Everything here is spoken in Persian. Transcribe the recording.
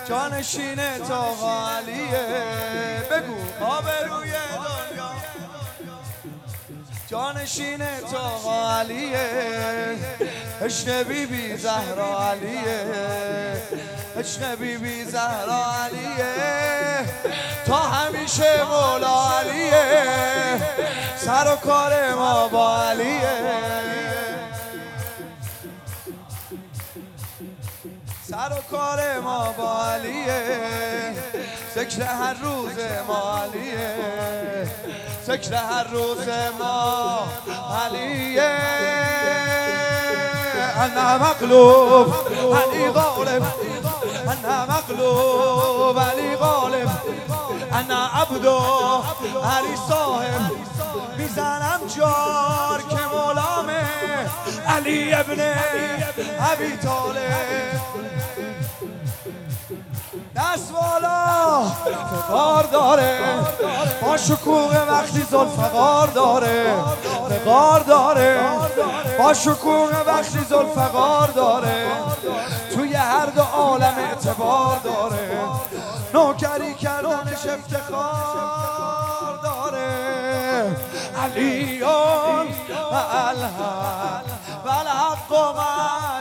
جانشین تا علیه. بگو آبروی دنیا جانشین تا علیه. عشق بیبی زهرا علیه، عشق بیبی زهرا علیه. تا همیشه مولا علیه، سر و کار ما با علیه، سر و کار ما با علیه. ذکر هر روز ما علیه، ذکر هر روز ما علیه. انا مغلوب علی غالب، انا مغلوب علی غالب، انا عبدو علی صاحب. میزنم جار که مولامه علی ابن ابی طالب. دست بالا فقار داره، با شکوه وقتی ذوالفقار داره، فقار داره با شکوه وقتی ذوالفقار داره. توی هر دو عالم اعتبار داره، نوکری کردنش افتخار داره. علیون و الحق و الحق